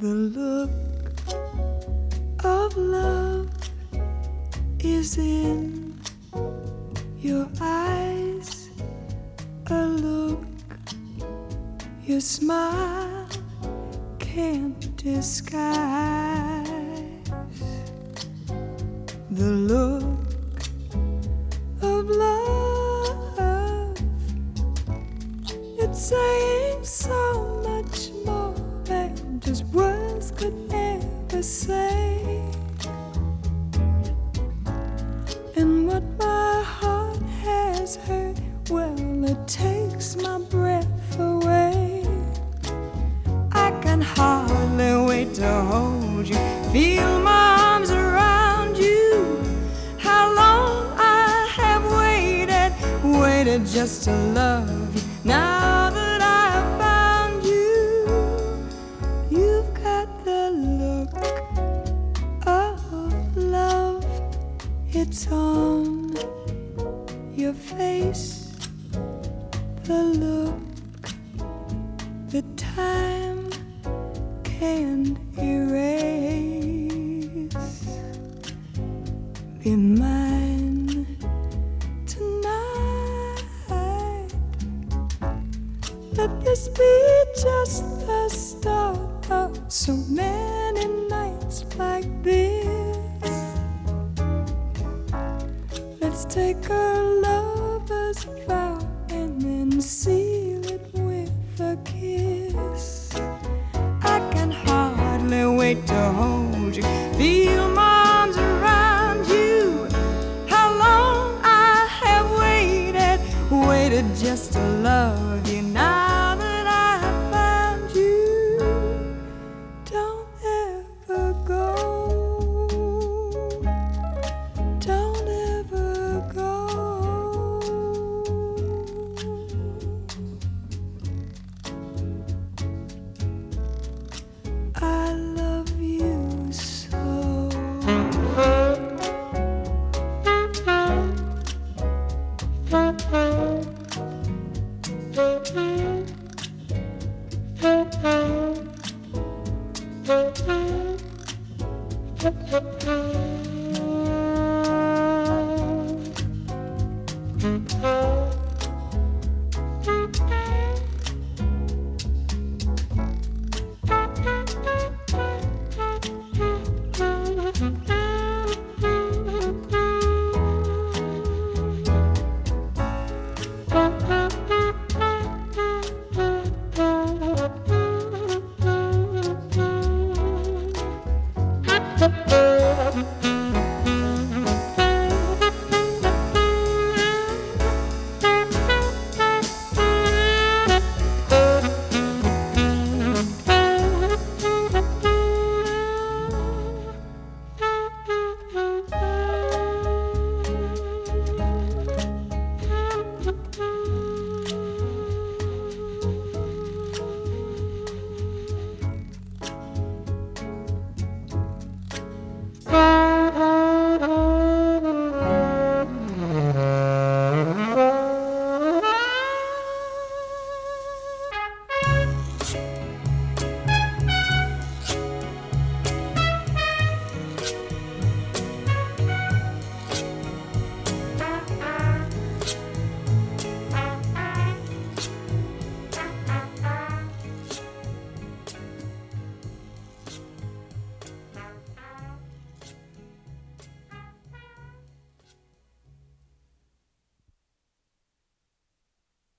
The look of love is in your eyes, a look your smile can't disguise. The look of love, it's saying so much more than just words could ever say. And what my heart has heard, well, it takes my breath away. I can hardly wait to hold you, feel my arms around you. How long I have waited just to love you. Now that I've found you, you've got the look of love. It's on your face, the look that time can't erase. Be mine tonight. Let this be just the start of so many nights like this. Let's take a lover's vow and then seal it with a kiss. I can hardly wait to hold you, feel my arms around you. How long I have waited just to love you. Now that I have found you, don't ever go. Don't ever go. I love you so.